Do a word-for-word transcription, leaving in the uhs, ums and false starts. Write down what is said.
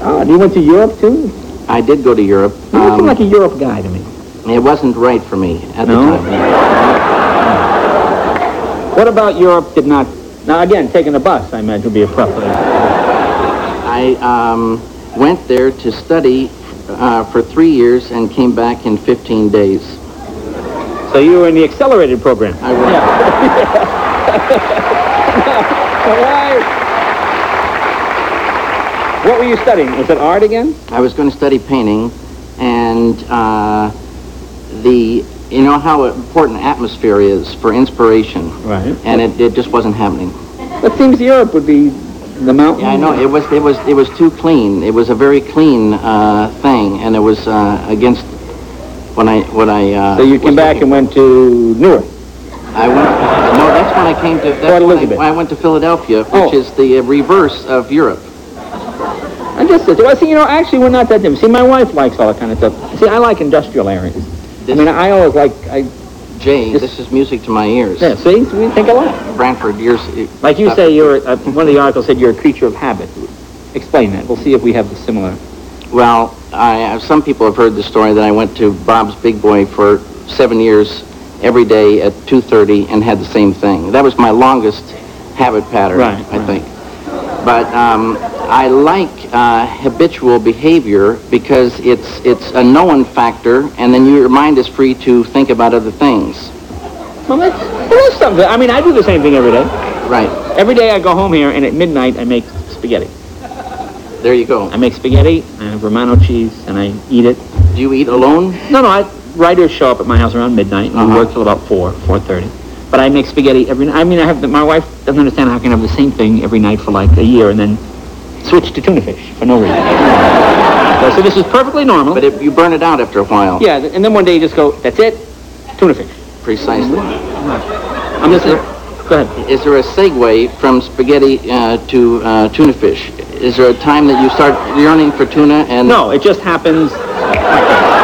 Oh, you went to Europe, too? I did go to Europe. You um, seem like a Europe guy to me. It wasn't right for me at no? the time. What about Europe did not... Now, again, taking the bus, I imagine, would be a preference. I um, went there to study uh, for three years and came back in fifteen days. So you were in the accelerated program? I was. Yeah. What were you studying? Was it art again? I was going to study painting, and uh, the... You know how important atmosphere is for inspiration. Right. And it, it just wasn't happening. It seems Europe would be the mountain. Yeah, I know. It was it was it was too clean. It was a very clean uh, thing, and it was uh, against when I what I. Uh, so you came back and went to Newark. I went. No, that's when I came to. That's Port when Elizabeth. I, I went to Philadelphia, which oh. is the reverse of Europe. I just said, well, see, you know, actually, we're not that different. See, my wife likes all that kind of stuff. See, I like industrial areas. This I mean, I always like, I... Jay, just, this is music to my ears. Yeah, see? We think alike. Branford, yours... Like you uh, say, you're, uh, one of the articles said you're a creature of habit. Explain that. We'll see if we have the similar... Well, I, some people have heard the story that I went to Bob's Big Boy for seven years every day at two thirty and had the same thing. That was my longest habit pattern, right, I right. think. But um, I like uh, habitual behavior because it's it's a known factor, and then your mind is free to think about other things. Well, that's, well, that's something. I mean, I do the same thing every day. Right. Every day I go home here, and at midnight I make spaghetti. There you go. I make spaghetti, I have Romano cheese, and I eat it. Do you eat alone? No, no. I, writers show up at my house around midnight, and uh-huh. we work till about four, four thirty. But I make spaghetti every night. I mean, I have the, my wife doesn't understand how I can have the same thing every night for like a year and then switch to tuna fish for no reason. so, so this is perfectly normal. But if you burn it out after a while. Yeah, and then one day you just go, that's it, tuna fish. Precisely. I'm just there, go ahead. Is there a segue from spaghetti uh, to uh, tuna fish? Is there a time that you start yearning for tuna and... No, it just happens...